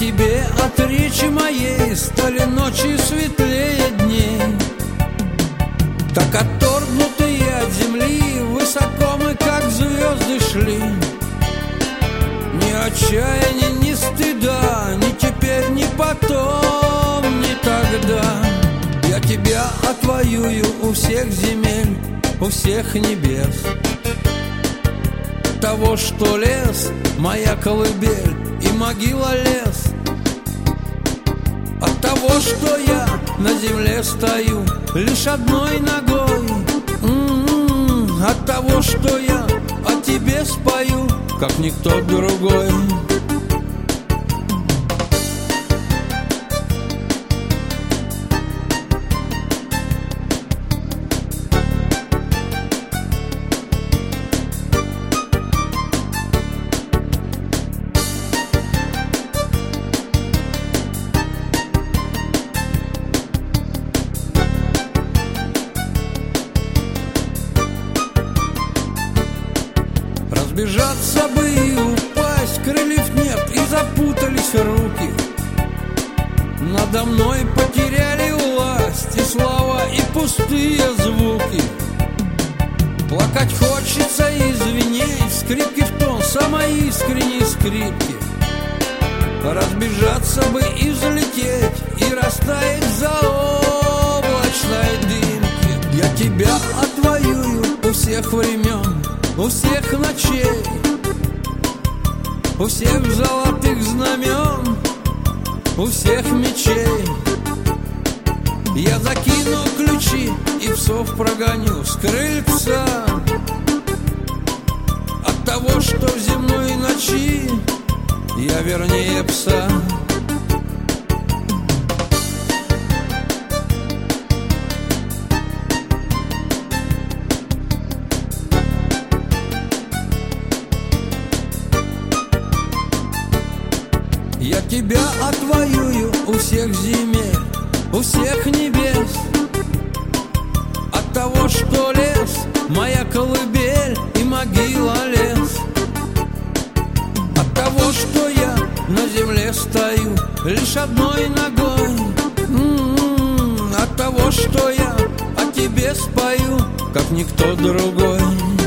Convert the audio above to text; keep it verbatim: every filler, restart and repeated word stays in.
тебе от речи моей стали ночи светлее дней. Так отторгнутые от земли высоко мы, как звезды, шли. Ни отчаяния, ни стыда, ни теперь, ни потом, ни тогда. Я тебя отвоюю у всех земель, у всех небес. Того, что лес — моя колыбель и могила лес. От того, что я на земле стою лишь одной ногой. М-м-м. От того, что я о тебе спою, как никто другой. Разбежаться бы и упасть, крыльев нет, и запутались руки. Надо мной потеряли власть и слова, и пустые звуки. Плакать хочется и звенеть, скрипки в тон, самой искренней скрипки. Разбежаться бы и взлететь, и растаять в заоблачной дымке. Я тебя отвоюю у всех времен, у всех ночей, у всех золотых знамен, у всех мечей. Я закину ключи и псов прогоню с крыльца. От того, что в земной ночи я вернее пса. Я тебя отвоюю у всех земель, у всех небес. От того, что лес — моя колыбель и могила лес. От того, что я на земле стою лишь одной ногой. М-м-м. От того, что я о тебе спою, как никто другой.